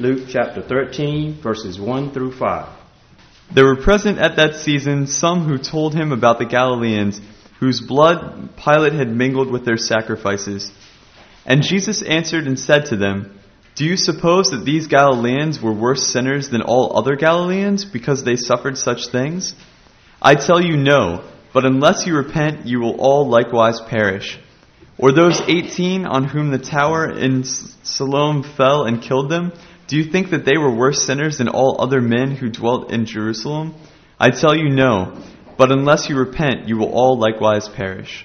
Luke chapter 13, verses 1 through 5. There were present at that season some who told him about the Galileans, whose blood Pilate had mingled with their sacrifices. And Jesus answered and said to them, "Do you suppose that these Galileans were worse sinners than all other Galileans because they suffered such things? I tell you no, but unless you repent, you will all likewise perish. Or those 18 on whom the tower in Siloam fell and killed them, do you think that they were worse sinners than all other men who dwelt in Jerusalem? I tell you no, but unless you repent, you will all likewise perish."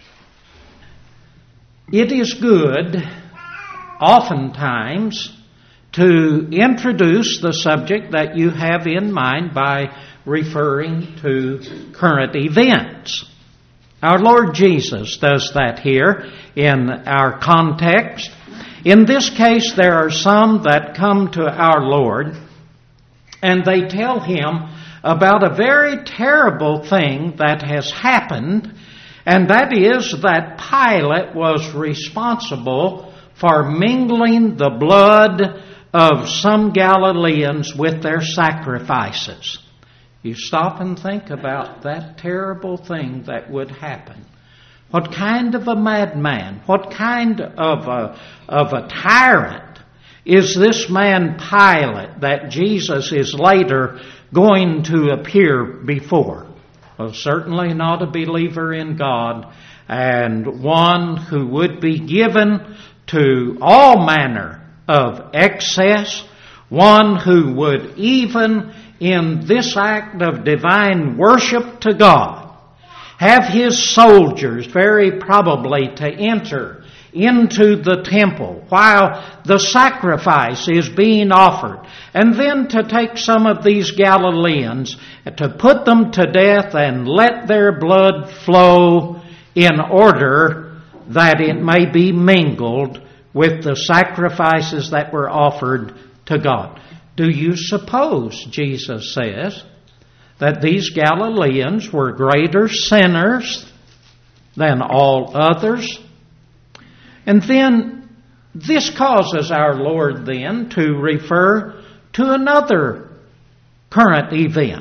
It is good, oftentimes, to introduce the subject that you have in mind by referring to current events. Our Lord Jesus does that here in our context. In this case, there are some that come to our Lord and they tell Him about a very terrible thing that has happened, and that is that Pilate was responsible for mingling the blood of some Galileans with their sacrifices. You stop and think about that terrible thing that would happen. What kind of a madman, what kind of a tyrant is this man Pilate that Jesus is later going to appear before? Well, certainly not a believer in God, and one who would be given to all manner of excess, one who would even in this act of divine worship to God have his soldiers very probably to enter into the temple while the sacrifice is being offered, and then to take some of these Galileans, to put them to death and let their blood flow in order that it may be mingled with the sacrifices that were offered to God. Do you suppose, Jesus says, that these Galileans were greater sinners than all others? And then this causes our Lord then to refer to another current event.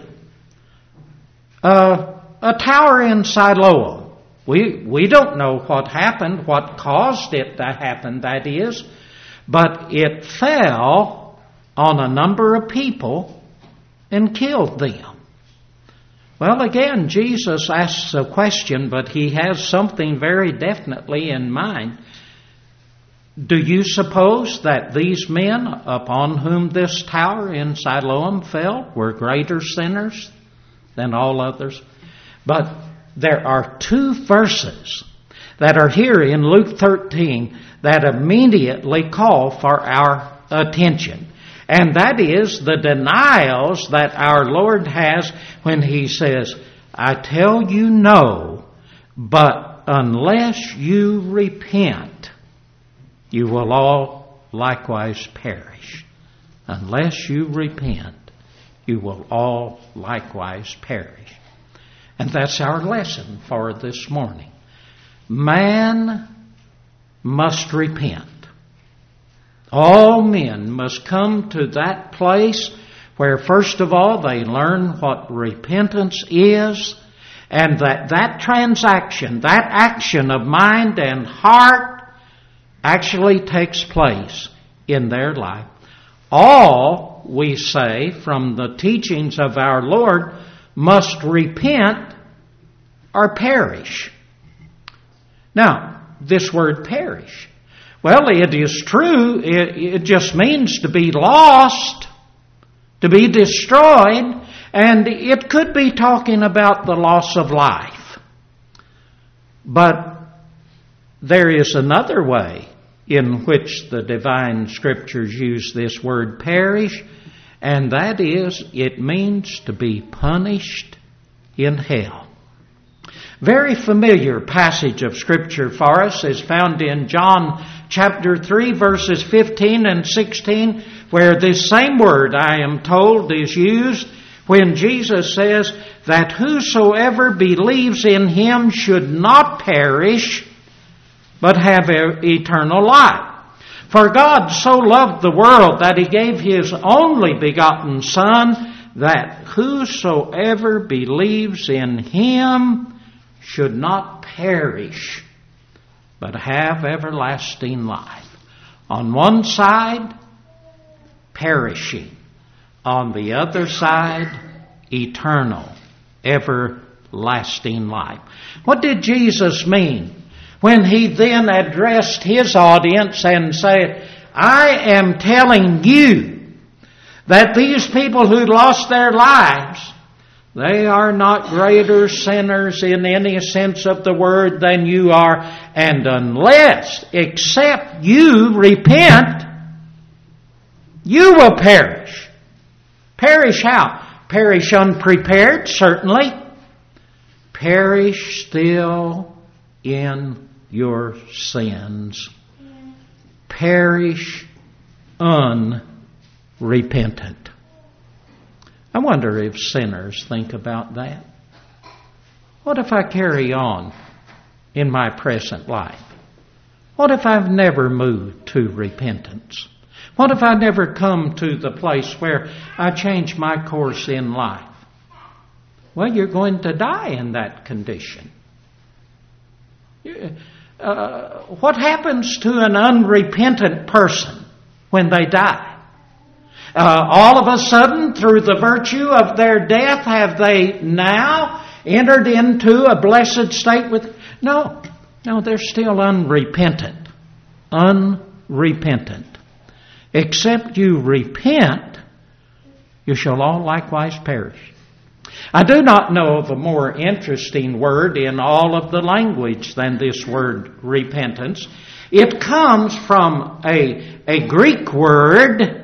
A tower in Siloam. We don't know what happened, what caused it to happen, that is, but it fell on a number of people and killed them. Well, again, Jesus asks a question, but He has something very definitely in mind. Do you suppose that these men upon whom this tower in Siloam fell were greater sinners than all others? But there are two verses that are here in Luke 13 that immediately call for our attention. And that is the denials that our Lord has when He says, "I tell you no, but unless you repent, you will all likewise perish." Unless you repent, you will all likewise perish. And that's our lesson for this morning. Man must repent. All men must come to that place where, first of all, they learn what repentance is, and that transaction, that action of mind and heart actually takes place in their life. All, we say, from the teachings of our Lord, must repent or perish. Now, this word perish, well, it is true. It just means to be lost, to be destroyed, and it could be talking about the loss of life. But there is another way in which the divine scriptures use this word perish, and that is, it means to be punished in hell. Very familiar passage of Scripture for us is found in John chapter 3, verses 15 and 16, where this same word, I am told, is used when Jesus says that whosoever believes in Him should not perish, but have eternal life. For God so loved the world that He gave His only begotten Son, that whosoever believes in Him should not perish, but have everlasting life. On one side, perishing. On the other side, eternal, everlasting life. What did Jesus mean when He then addressed His audience and said, I am telling you that these people who lost their lives, they are not greater sinners in any sense of the word than you are, and unless, except you repent, you will perish. Perish how? Perish unprepared, certainly. Perish still in your sins. Perish unrepentant. I wonder if sinners think about that. What if I carry on in my present life? What if I've never moved to repentance? What if I never come to the place where I change my course in life? Well, you're going to die in that condition. What happens to an unrepentant person when they die? All of a sudden, through the virtue of their death, have they now entered into a blessed state with... No, they're still unrepentant. Unrepentant. Except you repent, you shall all likewise perish. I do not know of a more interesting word in all of the language than this word repentance. It comes from a Greek word,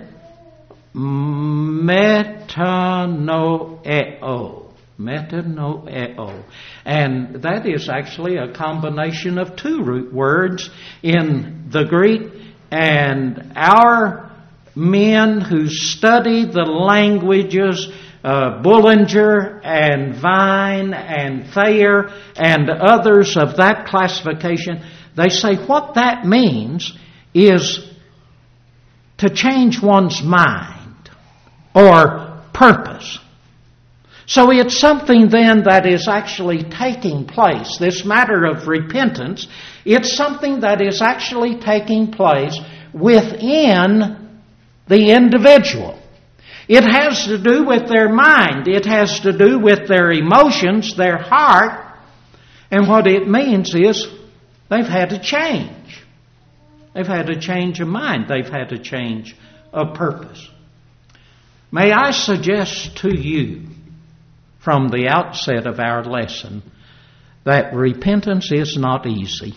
metanoeo. Metanoeo. And that is actually a combination of two root words in the Greek. And our men who study the languages, Bullinger and Vine and Thayer and others of that classification, they say what that means is to change one's mind or purpose. So it's something then that is actually taking place. This matter of repentance, it's something that is actually taking place within the individual. It has to do with their mind. It has to do with their emotions, their heart. And what it means is they've had a change. They've had a change of mind. They've had a change of purpose. May I suggest to you from the outset of our lesson that repentance is not easy.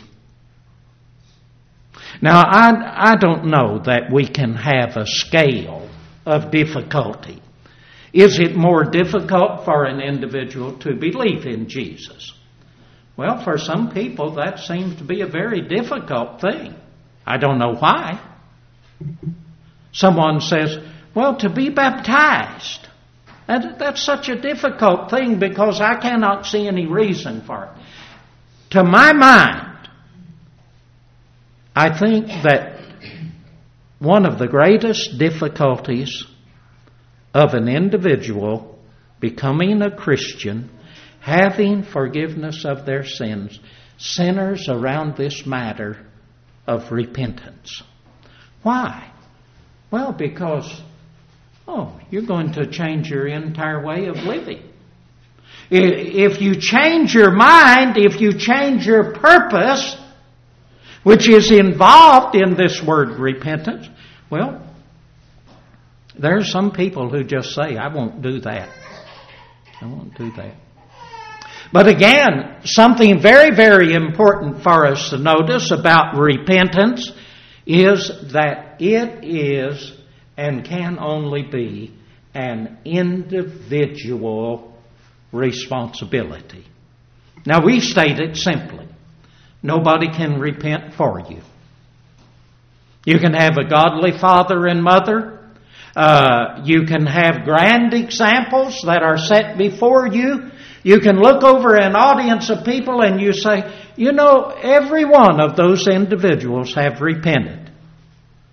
Now, I don't know that we can have a scale of difficulty. Is it more difficult for an individual to believe in Jesus? Well, for some people that seems to be a very difficult thing. I don't know why. Someone says, well, to be baptized, that's such a difficult thing because I cannot see any reason for it. To my mind, I think that one of the greatest difficulties of an individual becoming a Christian, having forgiveness of their sins, centers around this matter of repentance. Why? Well, because, you're going to change your entire way of living. If you change your mind, if you change your purpose, which is involved in this word repentance, well, there are some people who just say, I won't do that. I won't do that. But again, something very, very important for us to notice about repentance is that it is and can only be an individual responsibility. Now, we state it simply. Nobody can repent for you. You can have a godly father and mother. You can have grand examples that are set before you. You can look over an audience of people and you say, every one of those individuals have repented.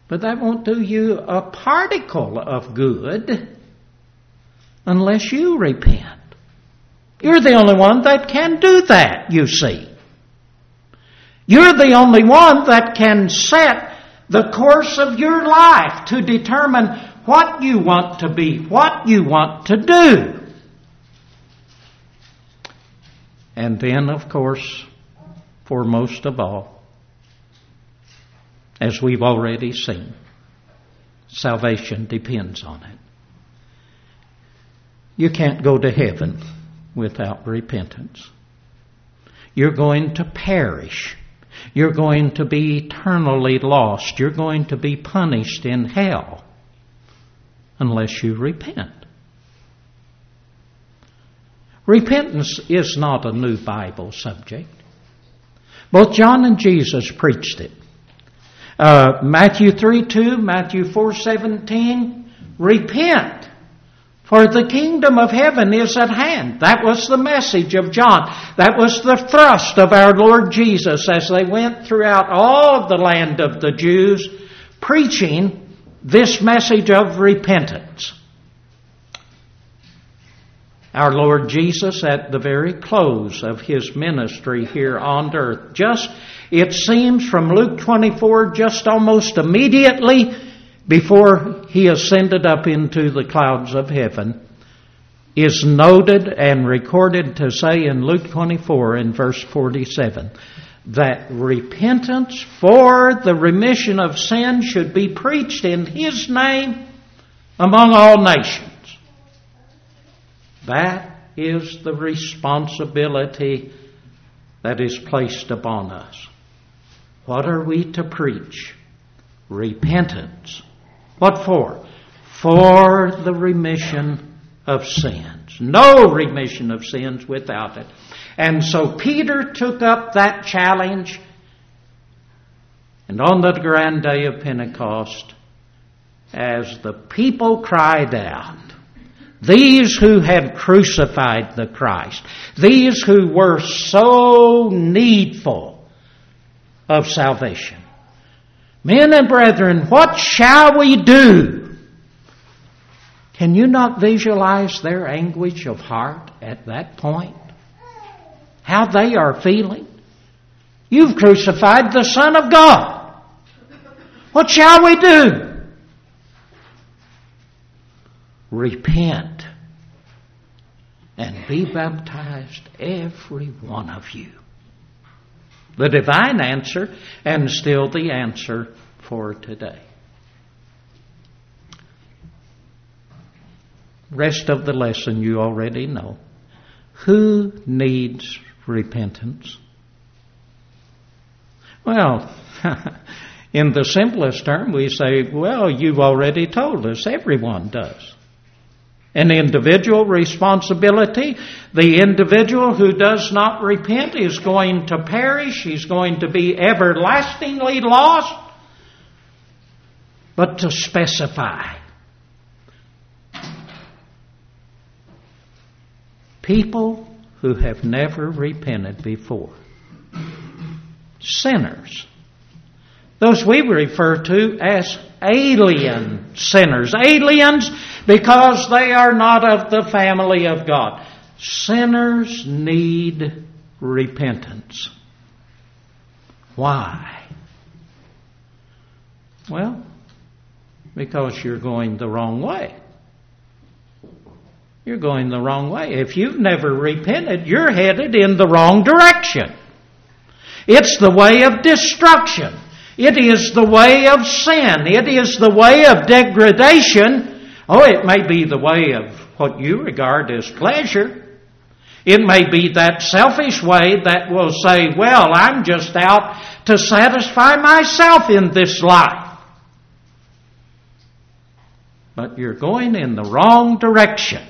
But that won't do you a particle of good unless you repent. You're the only one that can do that, you see. You're the only one that can set the course of your life to determine what you want to be, what you want to do. And then, of course, foremost of all, as we've already seen, salvation depends on it. You can't go to heaven without repentance. You're going to perish. You're going to be eternally lost. You're going to be punished in hell unless you repent. Repentance is not a new Bible subject. Both John and Jesus preached it. Matthew 3:2, Matthew 4:17, repent, for the kingdom of heaven is at hand. That was the message of John. That was the thrust of our Lord Jesus as they went throughout all of the land of the Jews, preaching this message of repentance. Our Lord Jesus, at the very close of His ministry here on earth, just, it seems from Luke 24, just almost immediately before He ascended up into the clouds of heaven, is noted and recorded to say in Luke 24 in verse 47, that repentance for the remission of sin should be preached in His name among all nations. That is the responsibility that is placed upon us. What are we to preach? Repentance. What for? For the remission of sins. No remission of sins without it. And so Peter took up that challenge, and on the grand day of Pentecost, as the people cried out, these who had crucified the Christ, these who were so needful of salvation, men and brethren, what shall we do? Can you not visualize their anguish of heart at that point? How they are feeling? You've crucified the Son of God. What shall we do? Repent and be baptized, every one of you. The divine answer, and still the answer for today. Rest of the lesson you already know. Who needs repentance? Well, in the simplest term, we say, well, you've already told us, everyone does. An individual responsibility. The individual who does not repent is going to perish. He's going to be everlastingly lost. But to specify, people who have never repented before. Sinners. Those we refer to as alien sinners. Aliens because they are not of the family of God. Sinners need repentance. Why? Well, because you're going the wrong way. You're going the wrong way. If you've never repented, you're headed in the wrong direction. It's the way of destruction. It is the way of sin. It is the way of degradation. Oh, it may be the way of what you regard as pleasure. It may be that selfish way that will say, well, I'm just out to satisfy myself in this life. But you're going in the wrong direction.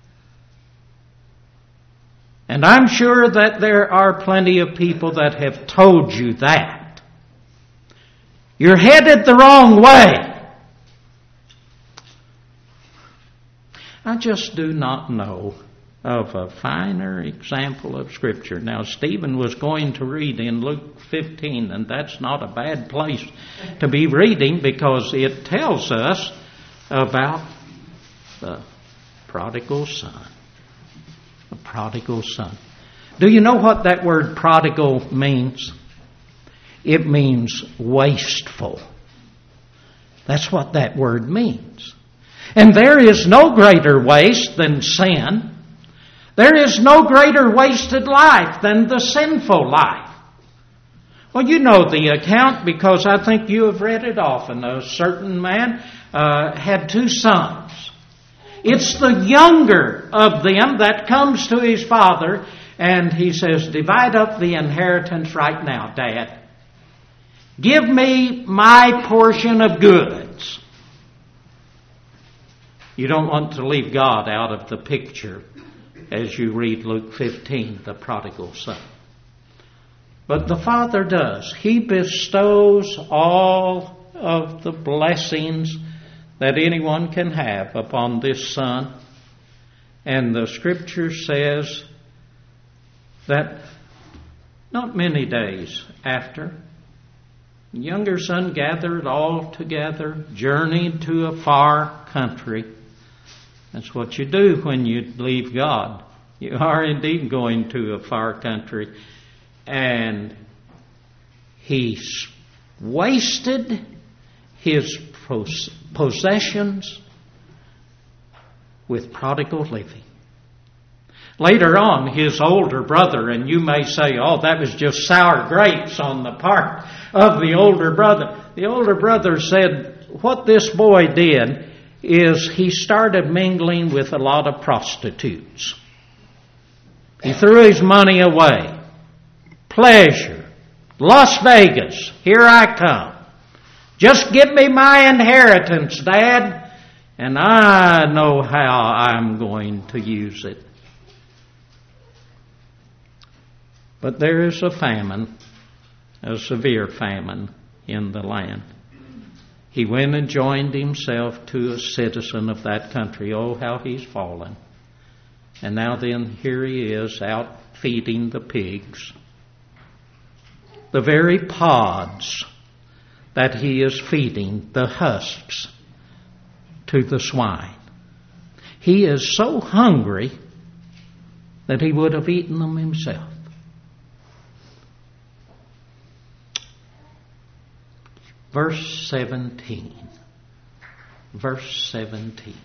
And I'm sure that there are plenty of people that have told you that. You're headed the wrong way. I just do not know of a finer example of Scripture. Now, Stephen was going to read in Luke 15, and that's not a bad place to be reading because it tells us about the prodigal son. The prodigal son. Do you know what that word prodigal means? It means wasteful. That's what that word means. And there is no greater waste than sin. There is no greater wasted life than the sinful life. Well, you know the account because I think you have read it often. A certain man had 2 sons. It's the younger of them that comes to his father and he says, divide up the inheritance right now, Dad. Give me my portion of goods. You don't want to leave God out of the picture as you read Luke 15, the prodigal son. But the Father does. He bestows all of the blessings that anyone can have upon this son. And the Scripture says that not many days after, the younger son gathered all together, journeyed to a far country. That's what you do when you leave God. You are indeed going to a far country. And he wasted his possessions with prodigal living. Later on, his older brother, and you may say, oh, that was just sour grapes on the part of the older brother. The older brother said, what this boy did is he started mingling with a lot of prostitutes. He threw his money away. Pleasure. Las Vegas. Here I come. Just give me my inheritance, Dad, and I know how I'm going to use it. But there is a famine, a severe famine in the land. He went and joined himself to a citizen of that country. Oh, how he's fallen. And now then, here he is out feeding the pigs. The very pods that he is feeding, the husks, to the swine. He is so hungry that he would have eaten them himself. Verse 17. Verse 17.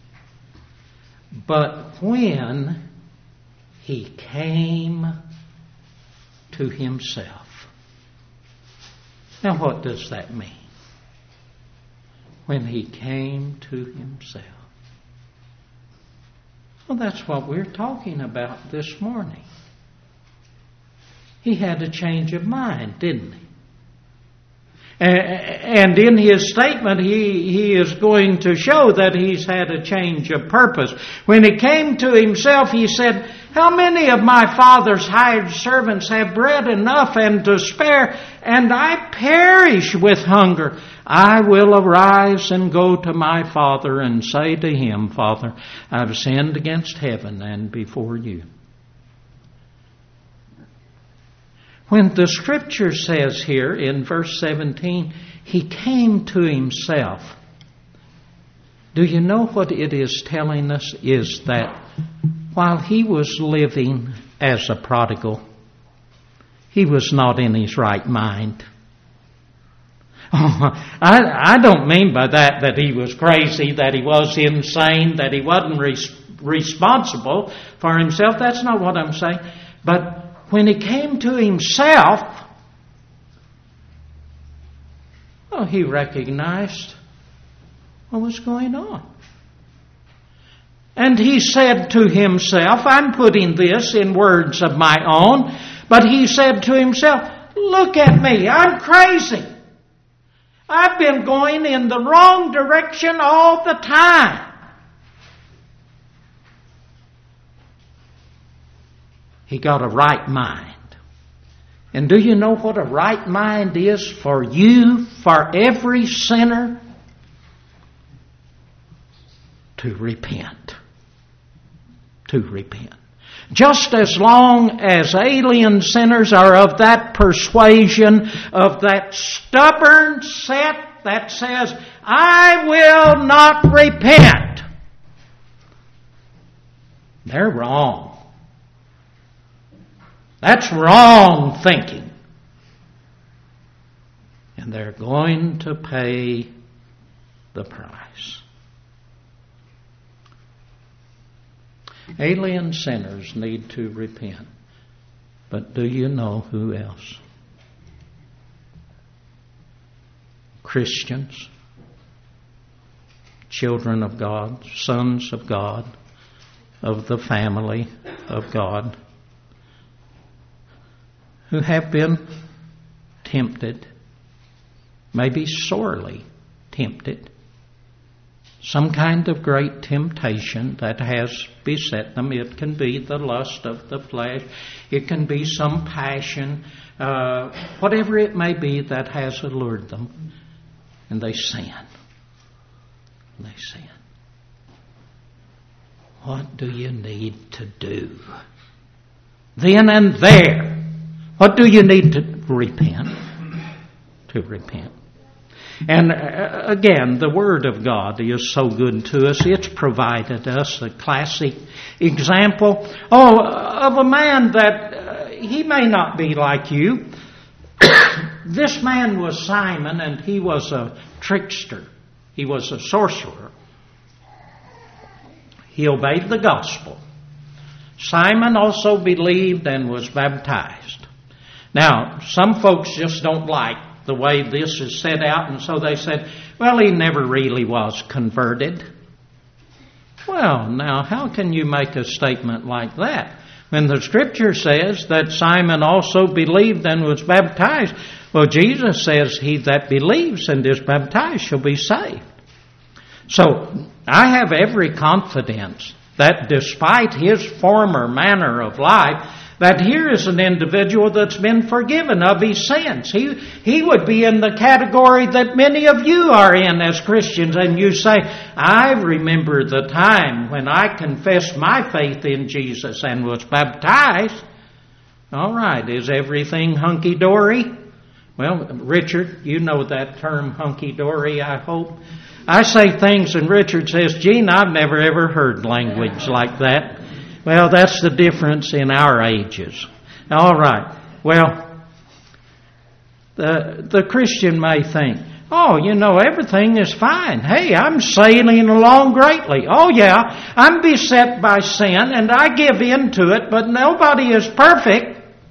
But when he came to himself. Now what does that mean? When he came to himself. Well, that's what we're talking about this morning. He had a change of mind, didn't he? And in his statement, he is going to show that he's had a change of purpose. When he came to himself, he said, how many of my father's hired servants have bread enough and to spare, and I perish with hunger? I will arise and go to my father and say to him, Father, I've sinned against heaven and before you. When the Scripture says here in verse 17, he came to himself, do you know what it is telling us? Is that while he was living as a prodigal, he was not in his right mind. I don't mean by that he was crazy, that he was insane, that he wasn't responsible for himself. That's not what I'm saying. But when he came to himself, well, he recognized what was going on. And he said to himself, I'm putting this in words of my own, but he said to himself, look at me, I'm crazy. I've been going in the wrong direction all the time. He got a right mind. And do you know what a right mind is for you, for every sinner? To repent. to repent. Just as long as alien sinners are of that persuasion, of that stubborn set that says, I will not repent, they're wrong. That's wrong thinking. And they're going to pay the price. Alien sinners need to repent. But do you know who else? Christians, children of God, sons of God, of the family of God, who have been tempted, maybe sorely tempted, some kind of great temptation that has beset them. It can be the lust of the flesh. It can be some passion, whatever it may be that has allured them. And they sin. They sin. What do you need to do? Then and there. What do you need to repent? To repent. And again, the Word of God is so good to us. It's provided us a classic example of a man that he may not be like you. This man was Simon, and he was a trickster. He was a sorcerer. He obeyed the gospel. Simon also believed and was baptized. Now, some folks just don't like the way this is set out, and so they said, well, he never really was converted. Well, now, how can you make a statement like that when the Scripture says that Simon also believed and was baptized? Well, Jesus says, he that believes and is baptized shall be saved. So, I have every confidence that despite his former manner of life, that here is an individual that's been forgiven of his sins. He would be in the category that many of you are in as Christians, and you say, I remember the time when I confessed my faith in Jesus and was baptized. All right, is everything hunky-dory? Well, Richard, you know that term hunky-dory, I hope. I say things and Richard says, Gene, I've never ever heard language like that. Well, that's the difference in our ages. All right. Well, the Christian may think, oh, you know, everything is fine. Hey, I'm sailing along greatly. Oh, yeah, I'm beset by sin and I give in to it, but nobody is perfect.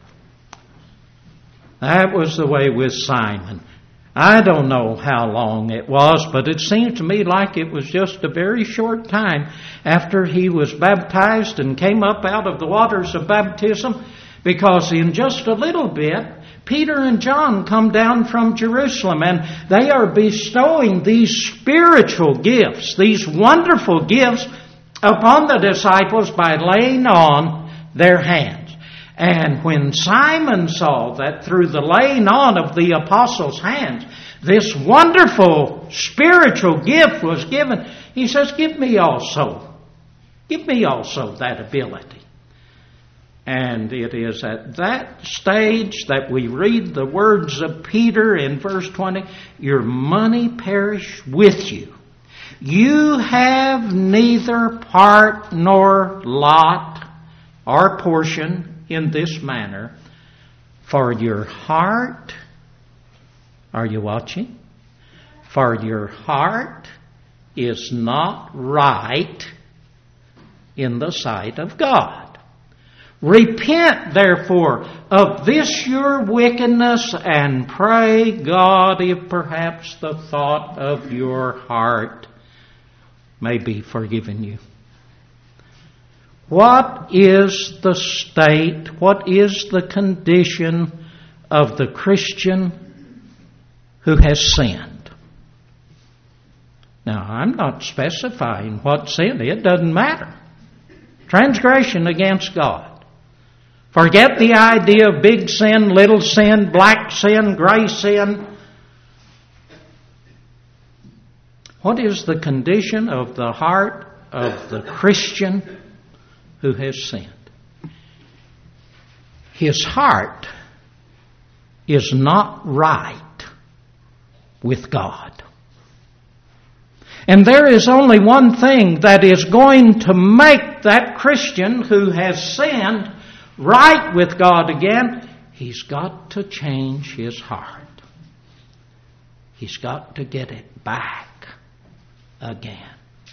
That was the way with Simon. I don't know how long it was, but it seemed to me like it was just a very short time after he was baptized and came up out of the waters of baptism, because in just a little bit, Peter and John come down from Jerusalem, and they are bestowing these spiritual gifts, these wonderful gifts upon the disciples by laying on their hands. And when Simon saw that through the laying on of the apostles' hands, this wonderful spiritual gift was given, he says, give me also that ability. And it is at that stage that we read the words of Peter in verse 20, your money perish with you. You have neither part nor lot or portion in this manner, for your heart, are you watching? For your heart is not right in the sight of God. Repent, therefore, of this your wickedness, and pray God if perhaps the thought of your heart may be forgiven you. What is the state, what is the condition of the Christian who has sinned? Now, I'm not specifying what sin. It doesn't matter. Transgression against God. Forget the idea of big sin, little sin, black sin, gray sin. What is the condition of the heart of the Christian who has sinned. His heart is not right with God. And there is only one thing that is going to make that Christian who has sinned right with God again. He's got to change his heart. He's got to get it back again.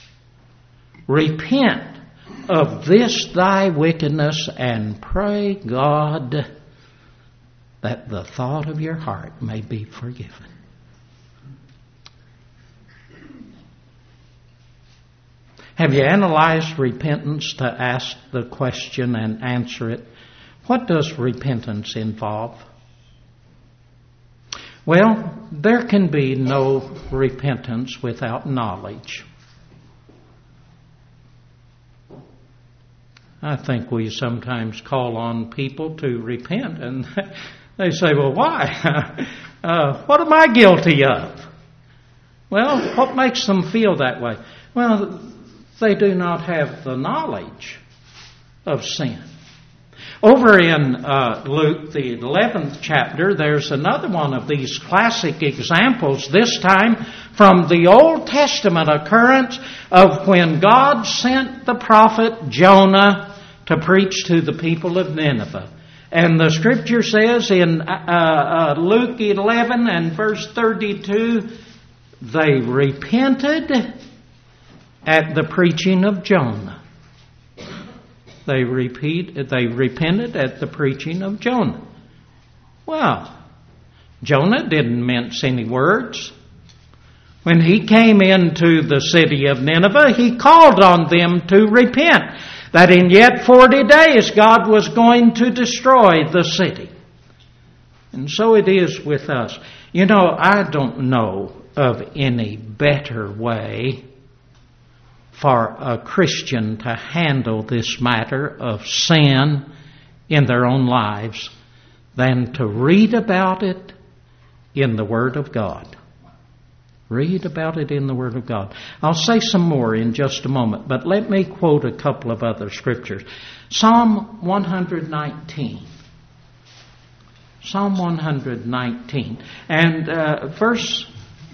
Repent of this thy wickedness and pray God that the thought of your heart may be forgiven. Have you analyzed repentance to ask the question and answer it? What does repentance involve? Well, there can be no repentance without knowledge. I think we sometimes call on people to repent and they say, well, why? What am I guilty of? Well, what makes them feel that way? Well, they do not have the knowledge of sin. Over in Luke, the 11th chapter, there's another one of these classic examples, this time from the Old Testament occurrence of when God sent the prophet Jonah to preach to the people of Nineveh. And the scripture says in Luke 11 and verse 32, they repented at the preaching of Jonah. They repented at the preaching of Jonah. Well, Jonah didn't mince any words. When he came into the city of Nineveh, he called on them to repent, that in yet 40 days God was going to destroy the city. And so it is with us. You know, I don't know of any better way for a Christian to handle this matter of sin in their own lives than to read about it in the Word of God. Read about it in the Word of God. I'll say some more in just a moment, but let me quote a couple of other scriptures. Psalm 119. Psalm 119. And verse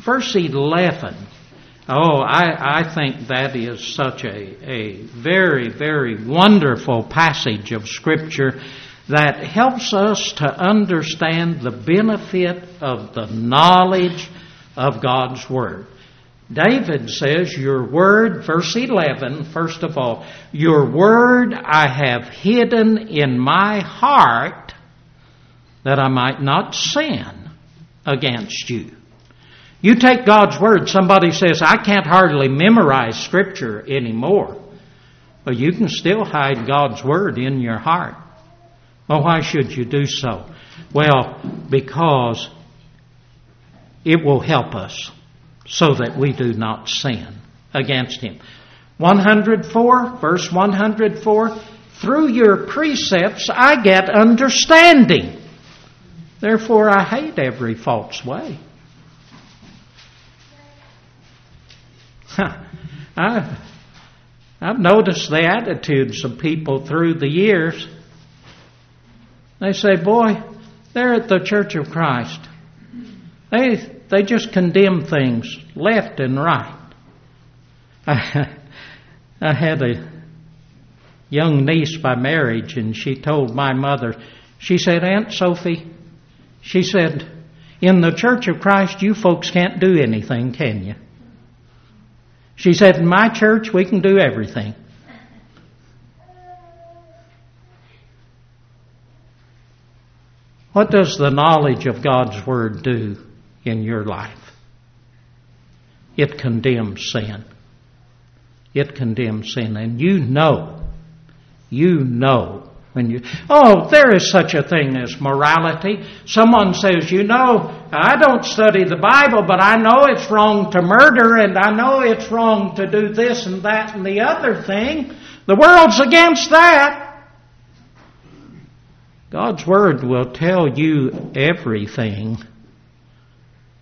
11. Oh, I think that is such a very, very wonderful passage of Scripture that helps us to understand the benefit of the knowledge of God's Word. David says, your Word, verse 11, first of all, your Word I have hidden in my heart that I might not sin against you. You take God's Word, somebody says, I can't hardly memorize Scripture anymore. But you can still hide God's Word in your heart. Well, why should you do so? Well, because it will help us so that we do not sin against Him. 104, verse 104, through your precepts I get understanding. Therefore I hate every false way. I've noticed the attitudes of people through the years. They say, boy, they're at the Church of Christ. They just condemn things left and right. I had a young niece by marriage, and she told my mother, she said, Aunt Sophie, she said, in the Church of Christ you folks can't do anything, can you? She said, in my church, we can do everything. What does the knowledge of God's Word do in your life? It condemns sin. It condemns sin. And you know when you, there is such a thing as morality. Someone says, I don't study the Bible, but I know it's wrong to murder, and I know it's wrong to do this and that and the other thing. The world's against that. God's Word will tell you everything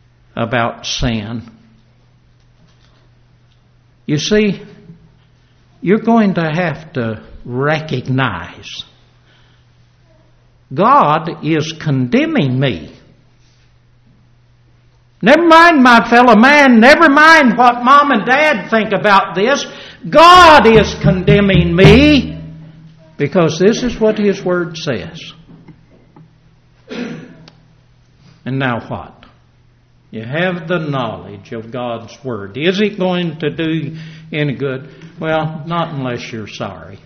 about sin. You see, you're going to have to recognize God is condemning me. Never mind my fellow man, never mind what mom and dad think about this. God is condemning me because this is what His Word says. And now what? You have the knowledge of God's Word. Is it going to do you any good? Well, not unless you're sorry.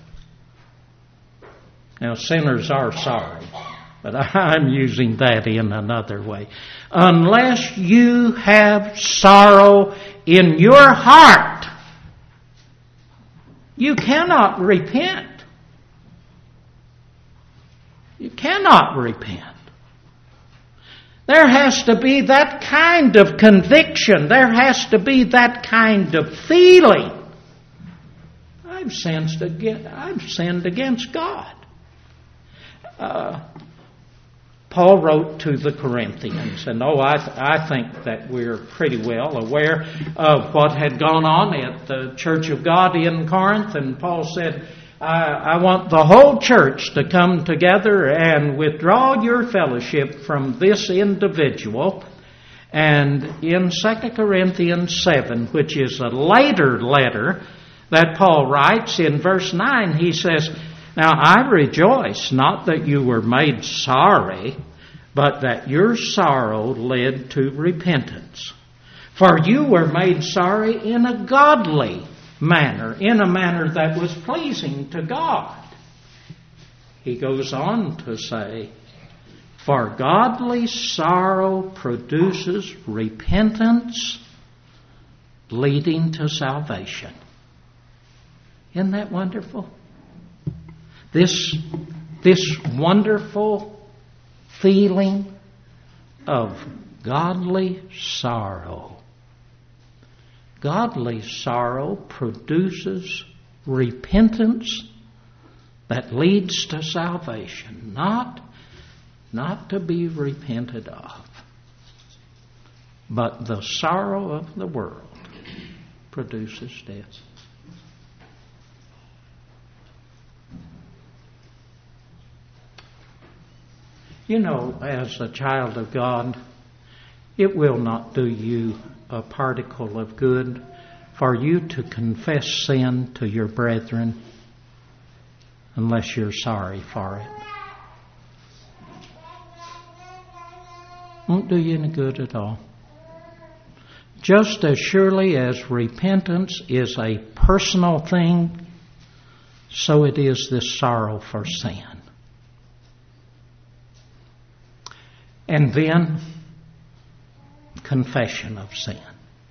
Now, sinners are sorry, but I'm using that in another way. Unless you have sorrow in your heart, you cannot repent. You cannot repent. There has to be that kind of conviction. There has to be that kind of feeling. I've sinned against God. Paul wrote to the Corinthians, and I think that we're pretty well aware of what had gone on at the Church of God in Corinth. And Paul said, I want the whole church to come together and withdraw your fellowship from this individual. And in 2 Corinthians 7, which is a later letter that Paul writes, in verse 9, he says, now I rejoice not that you were made sorry, but that your sorrow led to repentance. For you were made sorry in a godly manner, in a manner that was pleasing to God. He goes on to say, for godly sorrow produces repentance leading to salvation. Isn't that wonderful? This wonderful feeling of godly sorrow. Godly sorrow produces repentance that leads to salvation, not to be repented of. But the sorrow of the world produces death. You know, as a child of God, it will not do you a particle of good for you to confess sin to your brethren unless you're sorry for it. Won't do you any good at all. Just as surely as repentance is a personal thing, so it is this sorrow for sin. And then, confession of sin.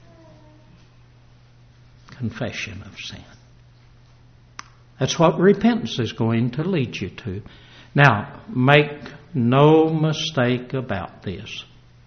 Confession of sin. That's what repentance is going to lead you to. Now, make no mistake about this.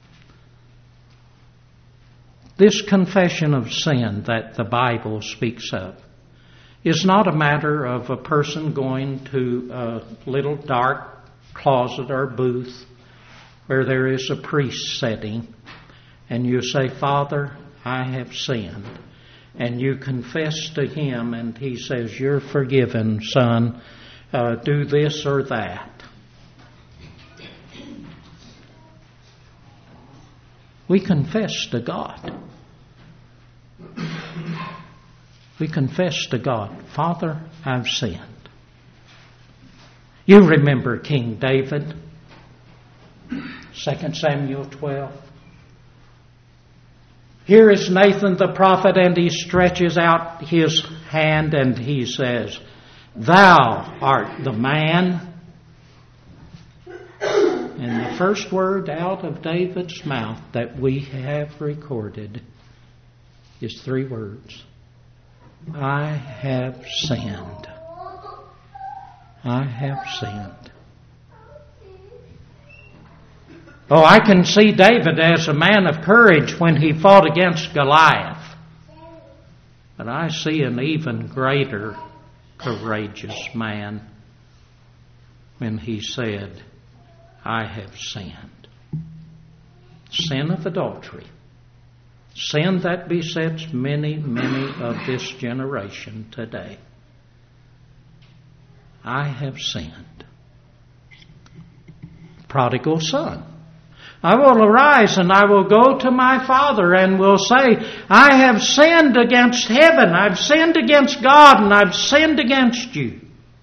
This confession of sin that the Bible speaks of is not a matter of a person going to a little dark closet or booth where there is a priest sitting, and you say, Father, I have sinned. And you confess to him, and he says, you're forgiven, son. Do this or that. We confess to God. We confess to God, Father, I've sinned. You remember King David, 2 Samuel 12. Here is Nathan the prophet, and he stretches out his hand and he says, Thou art the man. And the first word out of David's mouth that we have recorded is 3 words. I have sinned. I have sinned. Oh, I can see David as a man of courage when he fought against Goliath. But I see an even greater courageous man when he said, I have sinned. Sin of adultery. Sin that besets many, many of this generation today. I have sinned. Prodigal son. I will arise and I will go to my father and will say, I have sinned against heaven, I've sinned against God, and I've sinned against you.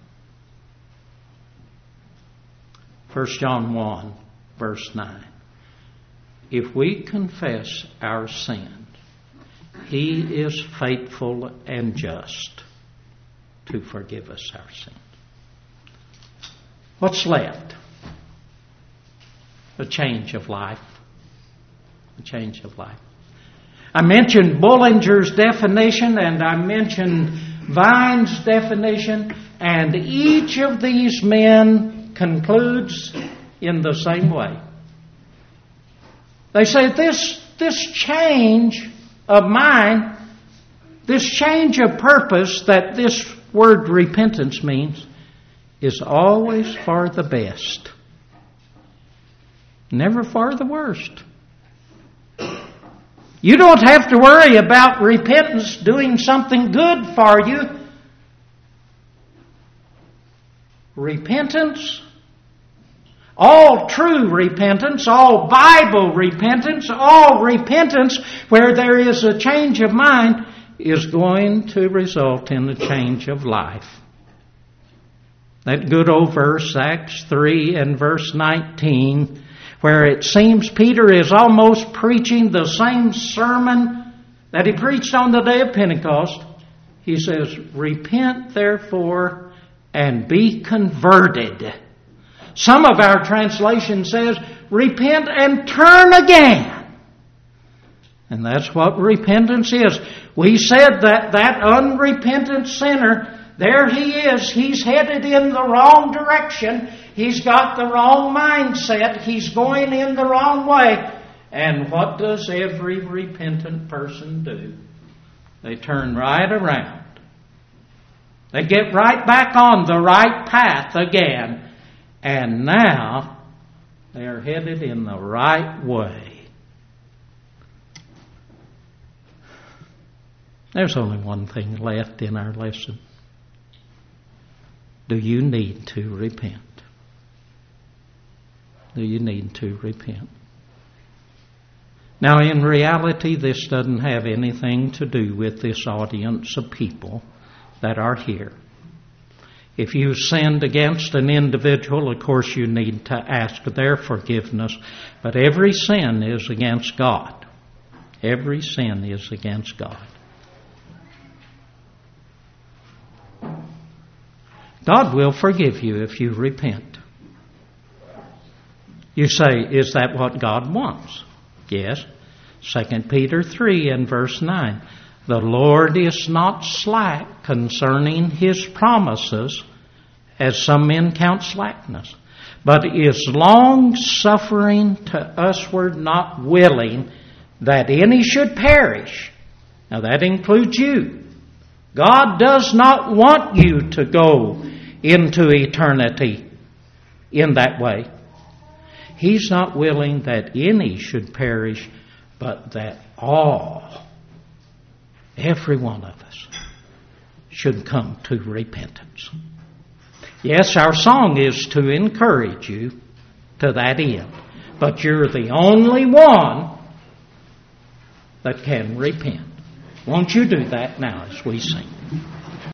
1 John 1, verse 9. If we confess our sins, He is faithful and just to forgive us our sins. What's left? A change of life. A change of life. I mentioned Bullinger's definition and I mentioned Vine's definition, and each of these men concludes in the same way. They say this change of mind, this change of purpose that this word repentance means, is always for the best. Never for the worst. You don't have to worry about repentance doing something good for you. Repentance, all true repentance, all Bible repentance, all repentance where there is a change of mind is going to result in a change of life. That good old verse, Acts 3 and verse 19, where it seems Peter is almost preaching the same sermon that he preached on the day of Pentecost. He says, repent therefore and be converted. Some of our translation says, repent and turn again. And that's what repentance is. We said that unrepentant sinner, there he is. He's headed in the wrong direction. He's got the wrong mindset. He's going in the wrong way. And what does every repentant person do? They turn right around. They get right back on the right path again. And now they're headed in the right way. There's only one thing left in our lesson. Do you need to repent? Do you need to repent? Now, in reality, this doesn't have anything to do with this audience of people that are here. If you sinned against an individual, of course you need to ask their forgiveness. But every sin is against God. Every sin is against God. God will forgive you if you repent. You say, is that what God wants? Yes. 2 Peter 3 and verse 9. The Lord is not slack concerning His promises, as some men count slackness, but is long-suffering to usward, not willing that any should perish. Now that includes you. God does not want you to go into eternity in that way. He's not willing that any should perish, but that all, every one of us, should come to repentance. Yes, our song is to encourage you to that end, but you're the only one that can repent. Won't you do that now as we sing?